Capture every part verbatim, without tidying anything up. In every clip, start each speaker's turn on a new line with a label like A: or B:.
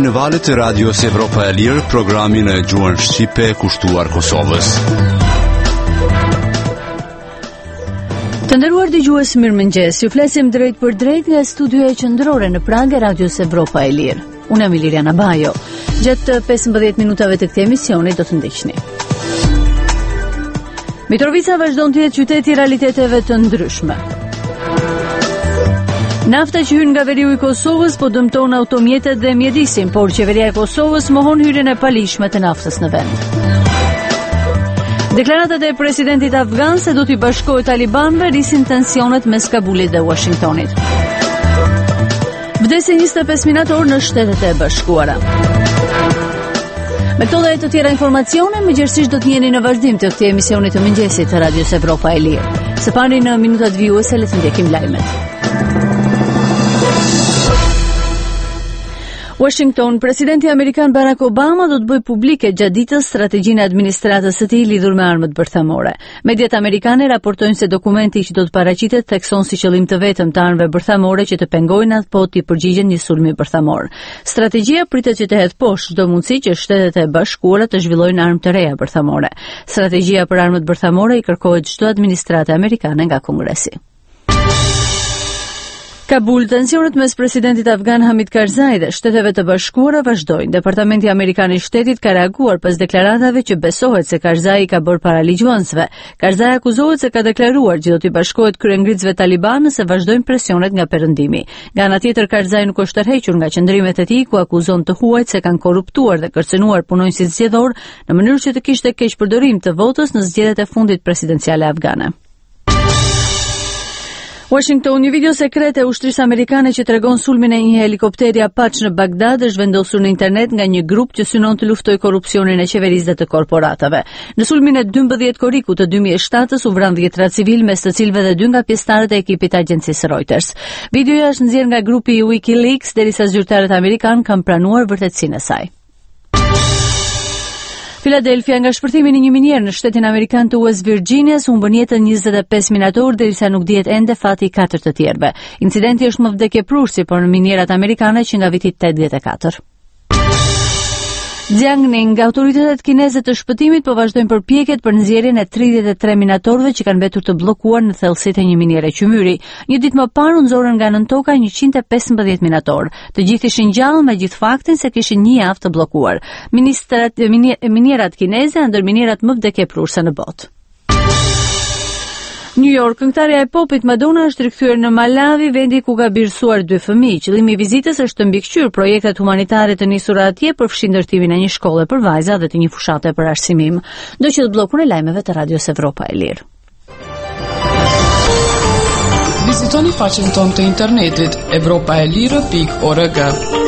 A: në valët e Radios Evropa e Lirë, programin e gjuhën shqipe kushtuar Kosovës.
B: Të nderuar dëgjues, mirëmëngjes. Ju flasim drejt për drejt nga studioja qendrore në Prag e Radios Evropa e Lirë. Unë jam Liliana Bajo. Gjatë pesëmbëdhjetë minutave të këtij emisioni do të ndiqni. Mitrovica vazhdon të jetë qytet i realiteteve të ndryshme. Nafta që hyn nga veriu i Kosovës po dëmton automjetet dhe mjedisin, por qeveria e Kosovës mohon hyrjen e palishme të naftës në vend. Deklaratat e presidentit afgan se do t'i bashkohet talibanëve rrisin tensionet mes Kabulit dhe Washingtonit. Vdesë njëzet e pesë minator në Shtetet e Bashkuara. Me këto dhe të tjera informacione, mëngjesisht do të jeni në vazhdim të këtij emisioni të mëngjesit të Radios Evropa e Lirë. Së pari në minutat vijuese le të ndjekim lajmet. Washington, presidenti amerikan Barack Obama do të bëjë publike gjatë ditës strategjinë e administratës së tij lidhur me armët bërthamore. Mediat amerikane raportojnë se dokumenti që do të paraqitet thekson si qëllim të vetëm të armëve bërthamore që të pengojnë apo të përgjigjen një sulmi bërthamor. Strategjia pritet që të hedhë poshtë çdo mundësi që Shtetet e Bashkuara të zhvillojnë armë të reja bërthamore. Strategjia për armët bërthamore i kërkohet çdo administratë amerikane nga Kongresi. Kabul, tensionet mes presidentit afgan Hamid Karzai dhe Shteteve të Bashkuara vazhdojnë. Departamenti Amerikan i Shtetit ka reaguar pas deklaratave që besohet se Karzai ka bërë paralixhuesve. Karzai akuzohet se ka deklaruar që do t'i bashkohet kryengritësve taliban nëse vazhdojnë presionet nga perëndimi. Nga ana tjetër, Karzai nuk është tërhequr nga qëndrimet e tij ku akuzon të huajt se kanë korruptuar dhe kërcënuar punonjësit zgjedhor në mënyrë që të kishte keq përdorim të votës në zgjedhjet e fundit presidenciale afgane. Washington, një video sekret e ushtrisë amerikane që tregon sulmin e një helikopteri Apache në Bagdad është vendosur në internet nga një grup që synon të luftojë korrupsionin e qeverisë dhe të korporatave. Në sulmin e dymbëdhjetë korrikut të dy mijë e shtatës u vran dhjetra civil, mes të cilëve dhe dy nga pjesëtarët e ekipit të agjencisë Reuters. Videoja është nxjerrë nga grupi WikiLeaks derisa zyrtarët amerikan kanë pranuar vërtetësinë e saj. Philadelphia, nga shpërthimi i një minier në shtetin amerikan të West Virginias, humbën jetën njëzet e pesë minator derisa nuk dihet ende fati i katër të tjerëve. Incidenti është më vdekjepruesi për minierat amerikane që nga viti tetëdhjetë e katër. Jiangning, autoritetet kineze të shpëtimit po vazhdojnë përpjekjet për nxjerrjen e tridhjetë e tre minatorëve që kanë mbetur të bllokuar në thellësitë e një miniere qymyri. Një ditë më parë u nxorën nga nën toka njëqind e pesëmbëdhjetë minatorë. Të gjithë ishin gjallë me gjithë faktin se kishin një javë të bllokuar. Ministrat minierat kineze janë ndër minierat më vdekjepruese në botë. New York, këngëtarja e popit Madonna është rikthyer në Malawi, vendi ku ka birësuar dy fëmijë. Qëllimi i vizitës është të mbikëqyrë projektet humanitare të nisura atje, përfshi ndërtimin e një shkolle për vajza dhe të një fushate për arsimim. Do që të bllokun e lajmeve të Radios Evropa e Lirë.
C: Vizitoni faqen tonë të internetit evropaelire pikë org.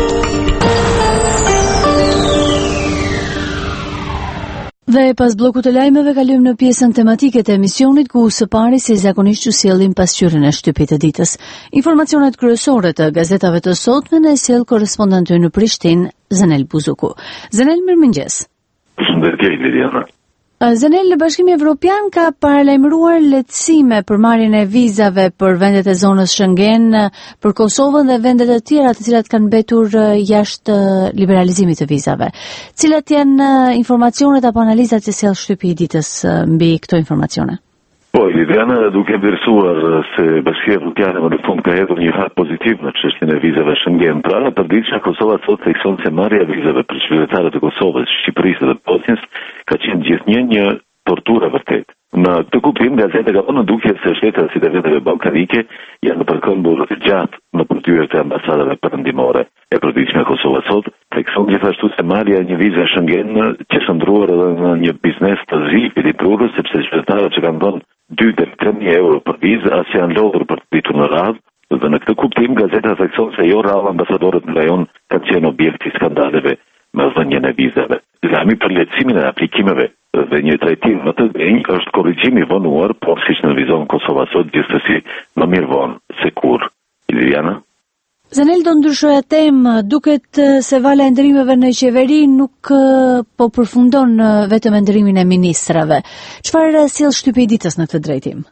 B: Dhe pas bllokut të lajmeve kalojmë në pjesën tematike të emisionit ku së pari si zakonisht ju sjellim pasqyrën e shtypit të ditës. Informacionet kryesore të gazetave të sotme në sjell korrespondenti në Prishtinë, Zenel Buzuku. Zenel, mirëmëngjes.
D: Përshëndetje, Liliana.
B: Zenel, Bashkimi Evropian ka paralajmëruar lehtësime për marrjen e vizave për vendet e zonës Schengen, për Kosovën dhe vendet e tjera të cilat kanë mbetur jashtë liberalizimit të vizave. Cilat janë informacionet apo analizat që sjell shtypi i ditës mbi këto informacione?
D: Po, Liliana, duke vlerësuar se Bashkia Evropiane më në fund ka hedhur një hap pozitiv në çështjen e vizave Schengen, pra në përditshme Kosova sot thekson se marrja e vizave për qytetarët e Kosovës, Shqipërisë dhe Bosnjës ka qenë gjithnjë një torturë vërtet. Në këtë kuptim, gazeta ka dhënë duke se shtetet si të vendeve ballkanike janë përkëmbur gjatë në përtyrë të ambasadave perëndimore. E përditshme Kosova sot thekson gjithashtu se marrja e një vize Schengen që është ndruar edhe në një biznes të zi i prurës, sepse qytetarët që kanë dhënë dy deri tre mijë euro për vizë as janë lodhur për të ditur në radhë. Dhe në këtë kuptim, gazeta thekson se jo rrallë ambasadorët në rajon kanë qenë objekti skandaleve me dhënien e vizave. Lajmi për lehtësimin e aplikimeve dhe një trajtim më të denjë është korrigjimi vonuar, por siç në vizon Kosova sot gjithsesi më mirë vonë se kur. Liliana?
B: Zenel, do ndryshoja temë, duket se vala e ndërimeve në qeveri nuk po përfundon vetëm ndërimin e ministrave. Çfarë sjell shtypi i ditës në këtë drejtim?
D: Po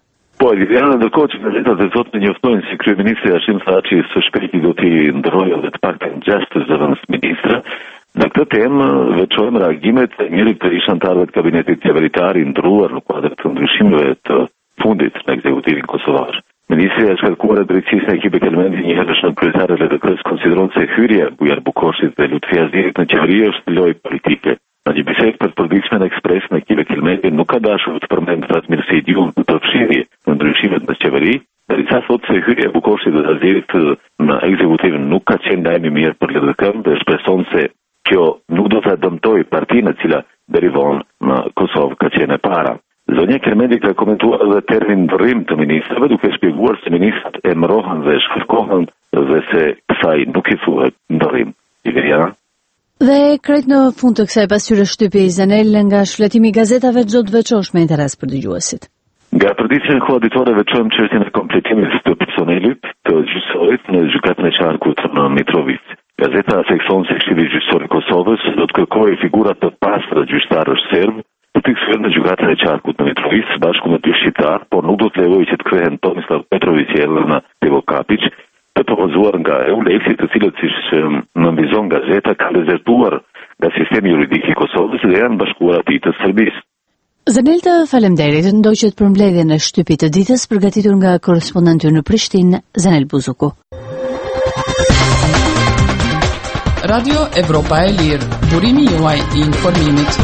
D: Po, Liliana, ndërkohë që gazetat e sotme njoftojnë si kryeministri Hashim Thaçi së shpejti do t'i ndërrojë edhe të paktën gjashtë zëvendësministra. Në këtë temë veçojmë reagimet e njërit të ish anëtarëve të kabinetit qeveritar i ndërruar në kuadër të ndryshimeve të fundit në ekzekutivin kosovar. Ministri e shkarkuar e drejtësisë në ekipe Kelmendi një herësh në kryetare e L D K-s konsideron se hyrja e Bujar Bukoshit dhe Lutfi Azirit në qeveri është lojë politike. Në një bisedë për përditshme në Ekspres në ekipe Kelmendi nuk ka dashur të përmendë Fatmir Diun në përfshirje në ndryshimet në qeveri, derisa thotë se hyrja e Bukoshit dhe Azirit në ekzekutivin nuk ka qenë lajm i mirë për L D K-n dhe shpreson se kjo nuk do të dëmtojë partinë e cila derivon në Kosovë ka qenë e para. Zonja Kelmendi ka komentuar edhe termin ndërrim të ministrave, duke shpjeguar se ministrat emërohen dhe shkarkohen dhe se kësaj nuk i thuhet ndërrim. Iveriana?
B: Dhe krejt në fund të kësaj pasqyrë shtypje i Zanel nga shfletimi i gazetave çdo të veçosh me interes për dëgjuesit.
D: Nga përditshja e koaditore veçojmë çështjen e kompletimit të personelit të gjyqësorit në gjykatën e qarkut në Mitrovic. Gazeta thekson se Këshilli Gjyqësor i Kosovës do të kërkojë figura të pastra gjyqtarësh serb për të kthyer në gjykatën e qarkut në Mitrovic bashkë me dy shqiptar, por nuk do të lejojë që të kthehen Tomislav Petrović e Elena Devokapić, të propozuar nga Eulexi, të cilët siç nënvizon gazeta kanë dezertuar nga sistemi juridik i Kosovës dhe janë bashkuar atij të Serbisë.
B: Zanel, të faleminderit, ndoqët për mbledhjen e shtypit të ditës përgatitur nga korrespondenti në Prishtinë, Zanel Buzuku.
C: Radio Evropa e Lirë, burimi juaj i informimit.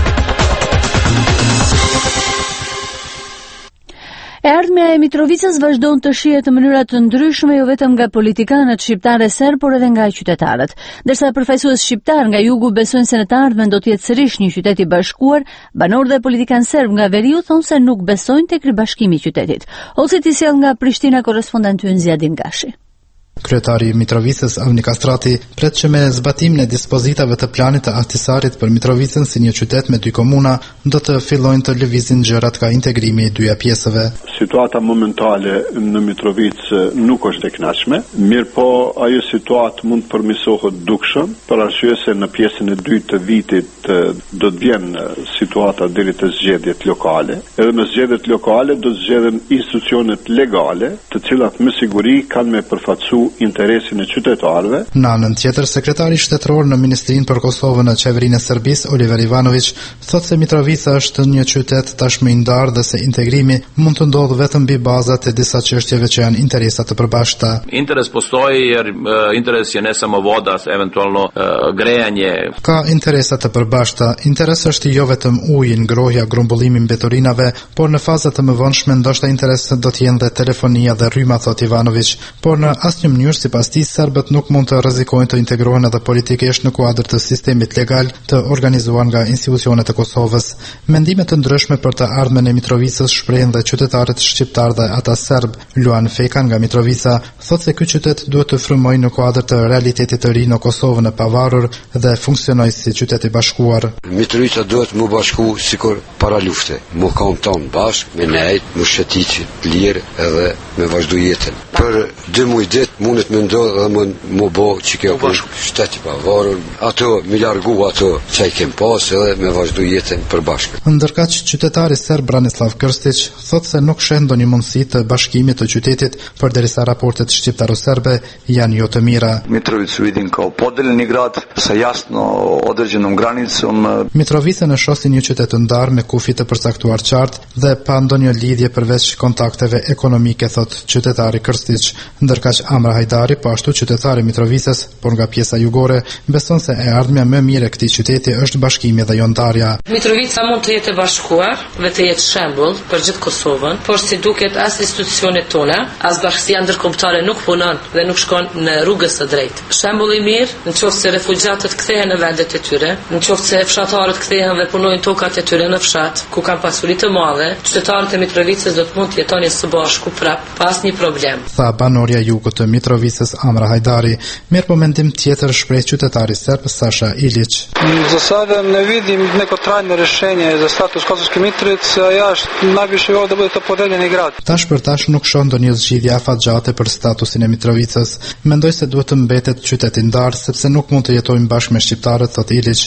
B: E ardhmja e Mitrovicës vazhdon të shihet në mënyra të ndryshme jo vetëm nga politikanët shqiptarë serb, por edhe nga qytetarët. Ndërsa përfaqësues shqiptar nga jugu besojnë se në të ardhmen do të jetë sërish një qytet i bashkuar, banorë dhe politikanë serb nga veriu thonë se nuk besojnë tek ribashkimi i qytetit. Ose ti sjell nga Prishtina korrespondenti ynë Zjadin Gashi.
E: Kryetari i Mitrovicës, Avni Kastrati, pret që me zbatimin e dispozitave të planit të Ahtisarit për Mitrovicën si një qytet me dy komuna, do të fillojnë të lëvizin gjërat ka integrimi i dyja pjesëve.
F: Situata momentale në Mitrovicë nuk është e kënaqshme, mirë po ajo situatë mund të përmirësohet dukshëm, për arsye se në pjesën e dytë të vitit do të vjen situata deri te zgjedhjet lokale. Edhe në zgjedhjet lokale do të zgjedhen institucionet legale, të cilat me siguri kanë me përfaqësu interesin e qytetarëve.
E: Në anën tjetër, sekretari shtetëror në Ministrinë për Kosovën në qeverinë e Serbisë, Oliver Ivanović, thotë se Mitrovica është një qytet tashmë i ndarë dhe se integrimi mund të ndodhë vetëm mbi bazat e disa çështjeve që janë interesa të përbashkëta.
G: Interes postoji jer interes je ne samo voda, eventualno grejanje.
E: Ka interesa të përbashkëta. Interes është jo vetëm uji, ngrohja, grumbullimi mbetorinave, por në faza të mëvonshme ndoshta interes do të jenë dhe telefonia dhe rryma, thot Ivanović, por në asnjë mënyrë sipas tij serbët nuk mund të rrezikojnë të integrohen edhe politikisht në kuadër të sistemit legal të organizuar nga institucionet e Kosovës. Mendime të ndryshme për të ardhmen e Mitrovicës shprehen dhe qytetarët shqiptar dhe ata serb. Luan Fekan nga Mitrovica thotë se ky qytet duhet të frymojë në kuadër të realitetit të ri në Kosovën e pavarur dhe funksionojë si qytet i bashkuar.
H: Mitrovica duhet mu bashku sikur para lufte, mu kam bashk me nejt, mu shëtit lirë edhe me vazhdu jetën. Për dy muj dit mundet me ndodhë dhe më më bo që kjo për shteti pavarur, ato me largu ato që i kem pas edhe me vazhdu jetën për bashkë.
E: Ndërkaq qytetari serb Branislav Krstić thotë se nuk sheh ndonjë mundësi të bashkimit të qytetit përderisa raportet shqiptaro-serbe janë jo të mira.
I: Mitrovicu vidim kao podeljeni grad sa jasno određenom granicom.
E: Mitrovicën e shoh si një qytet të ndarë me kufi të përcaktuar qartë dhe pa ndonjë lidhje përveç kontakteve ekonomike, thot qytetari Krstić. Ndërkaq Amra Hajdari, po ashtu qytetari Mitrovicës, por nga pjesa jugore, beson se e ardhmja më mirë e këtij qyteti është bashkimi dhe jo ndarja.
J: Mitrovica mund të jetë e bashkuar dhe të jetë shembull për gjithë Kosovën, por si duket as institucionet tona, as bashkësia ndërkombëtare nuk punon dhe nuk shkon në rrugën e drejtë. Shembull i mirë, nëse refugjatët kthehen në vendet e tyre, nëse fshatarët kthehen dhe punojnë tokat e tyre në fshat, ku kanë pasuri të mëdha, qytetarët e Mitrovicës do të mund të jetonin së bashku prap, pa asnjë problem.
E: Tha banorja jugut të Mitrovicës Amra Hajdari. Mirë po mendim tjetër shpreh qytetari serb Sasha Ilić.
K: Zasada ne vidim neko trajno rješenje za status Kosovske Mitrovice, a ja najviše volio da bude to podeljeni grad.
E: Tash për tash nuk shoh ndonjë zgjidhje afatgjate për statusin e Mitrovicës. Mendoj se duhet të mbetet qytet i ndarë sepse nuk mund të jetojmë bashkë me shqiptarët, thot Ilić.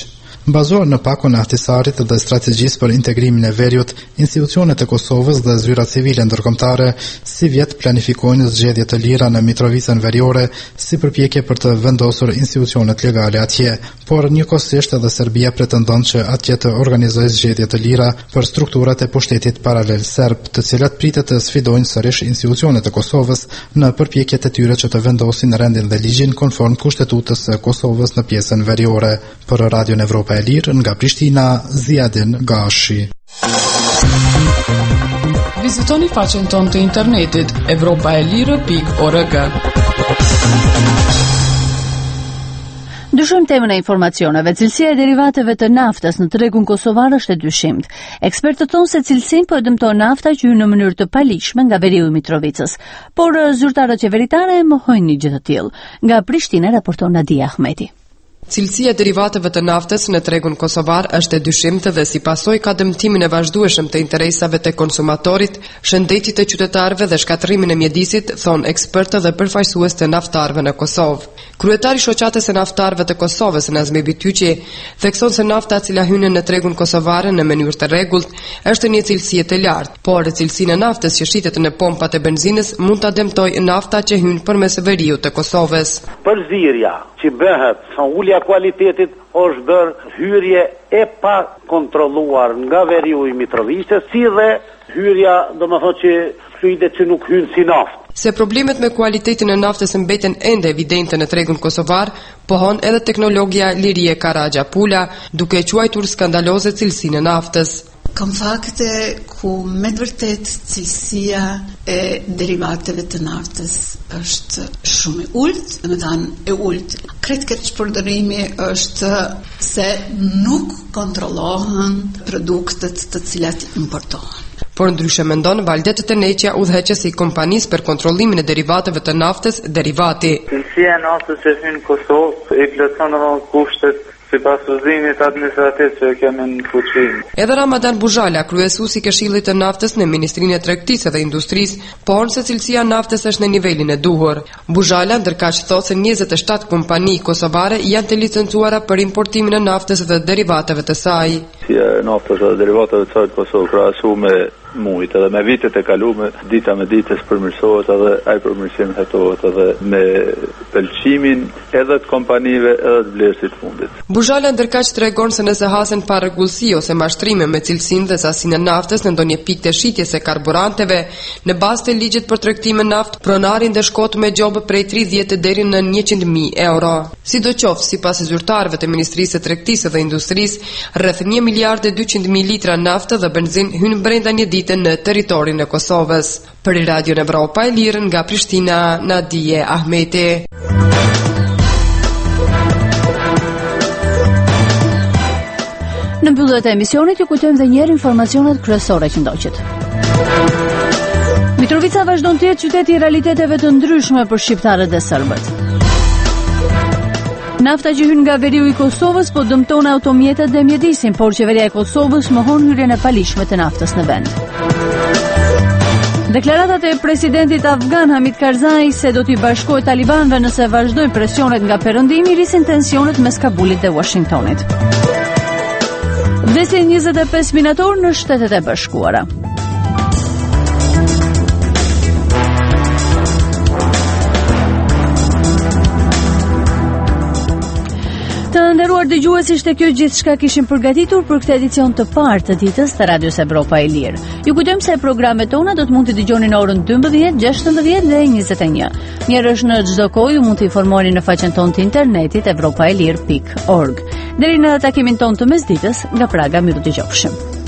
E: Bazuar në pakun e ahtisarit dhe strategjisë për integrimin e veriut, institucionet e Kosovës dhe zyrat civile ndërkombëtare si vjet planifikojnë zgjedhje të lira në Mitrovicën Veriore si përpjekje për të vendosur institucionet legale atje, por njëkohësisht edhe Serbia pretendon që atje të organizojë zgjedhje të lira për strukturat e pushtetit paralel serb, të cilat pritet të sfidojnë sërish institucionet e Kosovës në përpjekjet e tyre që të vendosin rendin dhe ligjin konform kushtetutës së Kosovës në pjesën veriore. Për Radion Evropa e Lirë, nga Prishtina, Ziadin Gashi.
C: Vizitoni faqen tonë të internetit evropaelire pikë org.
B: Dyshojmë temën e informacioneve. Cilësia e derivateve të naftës në tregun kosovar është e dyshimt. Ekspertët thonë se cilësinë po e dëmton nafta që hyn në mënyrë të paligjshme nga veriu i Mitrovicës, por zyrtarët qeveritare mohojnë një gjë të tillë. Nga Prishtina raporton Nadia Ahmeti.
L: Cilësia e derivateve të naftës në tregun kosovar është e dyshimtë dhe si pasojë ka dëmtimin e vazhdueshëm të interesave të konsumatorit, shëndetit të qytetarëve dhe shkatërrimin e mjedisit, thon ekspertë dhe përfaqësues të naftarëve në Kosovë. Kryetari i shoqatës së naftarëve të Kosovës, Nazmi Bityqi, thekson se nafta e cila hyn në tregun kosovar në mënyrë të rregullt është një cilësi të lartë, por cilësinë e naftës që shitet në pompat e benzinës mund ta dëmtojë nafta që hyn përmes veriut të Kosovës.
M: Përzierja që bëhet sa ulja kualitetit është bërë hyrje e pa kontrolluar nga veriu i Mitrovicës, si dhe hyrja, domethënë që fluidet që nuk hyn si naftë.
L: Se problemet me kualitetin e naftës mbeten ende evidente në tregun kosovar, pohon edhe teknologia Lirie Karaxha Pula, duke quajtur skandaloze cilësinë e naftës.
N: Kam fakte ku me të vërtet cilësia e derivateve të naftës është shumë e ulët, dhe me thanë e ulët. Kretë këtë shpërdërimi është se nuk kontrollohen produktet të cilat importohen.
L: Por ndryshe mendon Valdet Teneqja, udhëheqës i kompanisë për kontrollimin e derivateve të naftës, Derivati.
O: Cilësia e naftës që hyn në Kosovë e plotson edhe kushtet sipas udhëzimit administrativ që kemi në fuqi.
L: Edhe Ramadan Buzhala, kryesuesi i Këshillit të Naftës në Ministrinë e Tregtisë dhe Industrisë, pohon se cilësia e naftës është në nivelin e duhur. Buzhala ndërkaq thotë se njëzet e shtatë kompani kosovare janë të licencuara për importimin e naftës dhe derivateve të saj.
F: Si e naftës dhe derivateve të saj të Kosovë krahasu me mujt edhe me vitet e kalume, dita me ditës përmirësohet edhe ai përmirësim hetohet edhe me pëlqimin edhe të kompanive edhe të vlerësit fundit.
L: Buzhala ndërkaq tregon se nëse hasen pa rregullsi ose mashtrime me cilësinë dhe sasinë e naftës në ndonjë pikë të shitjes së karburanteve, në bazë të ligjit për tregtimin e naftë, pronari ndeshkohet me gjobë prej tridhjetë deri në njëqind mijë euro. Sidoqoftë, sipas zyrtarëve të Ministrisë së Tregtisë dhe Industrisë, rreth një miliard e dyqind mijë litra naftë dhe benzinë hyn brenda një dite në teritorin e Kosovës. Për Radion Evropa e Lirë nga Prishtina, Nadia Ahmeti.
B: Në mbyllje të emisionit ju kujtojmë edhe një herë informacionet kryesore që ndoqet. Mitrovica vazhdon të jetë qyteti i realiteteve të ndryshme për shqiptarët dhe serbët. Nafta që hyn nga veriu i Kosovës po dëmton automjetet dhe mjedisin, por qeveria e Kosovës mohon hyrjen e palishme të naftës në vend. Deklaratat e presidentit afgan Hamid Karzai se do t'i bashkohet talibanëve nëse vazhdojnë presionet nga perëndimi rrisin tensionet mes Kabulit dhe Washingtonit. Vdesin njëzet e pesë minator në Shtetet e Bashkuara. Të nderuar dëgjues, ishte kjo gjithçka kishim përgatitur për këtë edicion të parë të ditës të Radios Evropa e Lirë. Ju kujtojmë se programet tona do të mund të dëgjoni në orën dymbëdhjetë, gjashtëdhjetë dhe njëzet e një. Mirësh në çdo kohë ju mund të informoheni në faqen tonë të internetit evropaelir pikë org. Deri në takimin tonë të mesditës, nga Praga miru dëgjofshim.